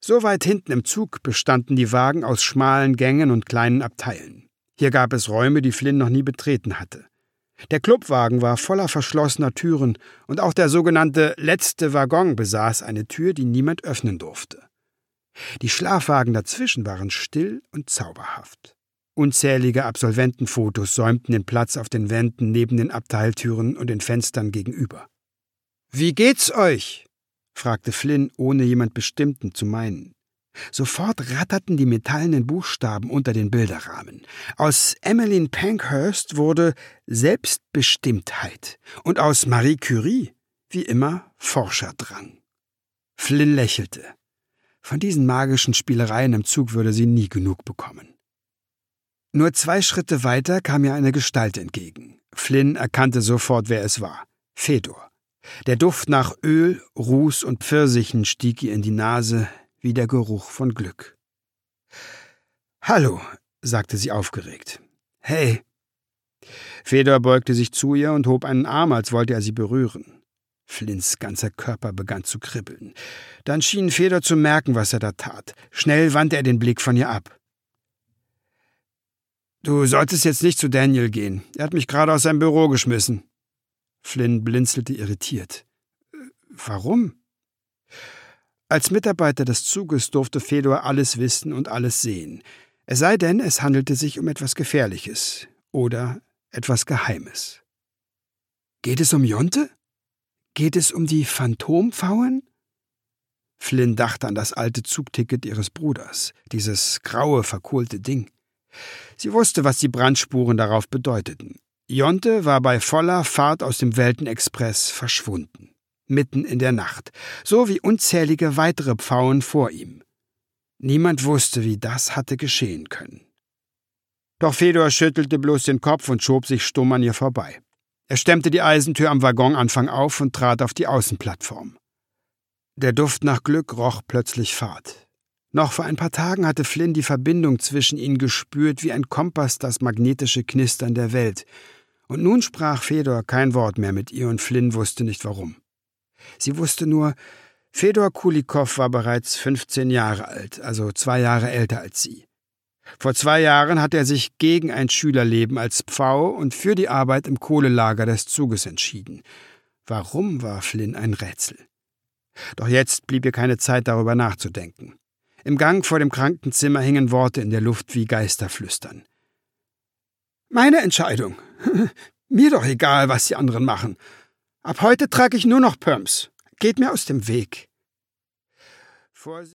So weit hinten im Zug bestanden die Wagen aus schmalen Gängen und kleinen Abteilen. Hier gab es Räume, die Flynn noch nie betreten hatte. Der Clubwagen war voller verschlossener Türen und auch der sogenannte letzte Waggon besaß eine Tür, die niemand öffnen durfte. Die Schlafwagen dazwischen waren still und zauberhaft. Unzählige Absolventenfotos säumten den Platz auf den Wänden neben den Abteiltüren und den Fenstern gegenüber. »Wie geht's euch?« fragte Flynn, ohne jemand Bestimmten zu meinen. Sofort ratterten die metallenen Buchstaben unter den Bilderrahmen. Aus Emmeline Pankhurst wurde Selbstbestimmtheit und aus Marie Curie, wie immer, Forscherdrang. Flynn lächelte. Von diesen magischen Spielereien im Zug würde sie nie genug bekommen. Nur 2 Schritte weiter kam ihr eine Gestalt entgegen. Flynn erkannte sofort, wer es war. Fedor. Der Duft nach Öl, Ruß und Pfirsichen stieg ihr in die Nase, wie der Geruch von Glück. »Hallo«, sagte sie aufgeregt. »Hey.« Fedor beugte sich zu ihr und hob einen Arm, als wollte er sie berühren. Flynns ganzer Körper begann zu kribbeln. Dann schien Fedor zu merken, was er da tat. Schnell wandte er den Blick von ihr ab. »Du solltest jetzt nicht zu Daniel gehen. Er hat mich gerade aus seinem Büro geschmissen.« Flynn blinzelte irritiert. »Warum?« Als Mitarbeiter des Zuges durfte Fedor alles wissen und alles sehen. Es sei denn, es handelte sich um etwas Gefährliches oder etwas Geheimes. »Geht es um Jonte? Geht es um die Phantompfauen?« Flynn dachte an das alte Zugticket ihres Bruders, dieses graue, verkohlte Ding. Sie wusste, was die Brandspuren darauf bedeuteten. Jonte war bei voller Fahrt aus dem Weltenexpress verschwunden. Mitten in der Nacht, so wie unzählige weitere Pfauen vor ihm. Niemand wusste, wie das hatte geschehen können. Doch Fedor schüttelte bloß den Kopf und schob sich stumm an ihr vorbei. Er stemmte die Eisentür am Waggonanfang auf und trat auf die Außenplattform. Der Duft nach Glück roch plötzlich fad. Noch vor ein paar Tagen hatte Flynn die Verbindung zwischen ihnen gespürt wie ein Kompass das magnetische Knistern der Welt. Und nun sprach Fedor kein Wort mehr mit ihr und Flynn wusste nicht warum. Sie wusste nur, Fedor Kulikow war bereits 15 Jahre alt, also 2 Jahre älter als sie. Vor 2 Jahren hatte er sich gegen ein Schülerleben als Pfau und für die Arbeit im Kohlelager des Zuges entschieden. Warum, war Flynn ein Rätsel. Doch jetzt blieb ihr keine Zeit, darüber nachzudenken. Im Gang vor dem Krankenzimmer hingen Worte in der Luft wie Geisterflüstern. »Meine Entscheidung. Mir doch egal, was die anderen machen. Ab heute trage ich nur noch Pumps. Geht mir aus dem Weg.«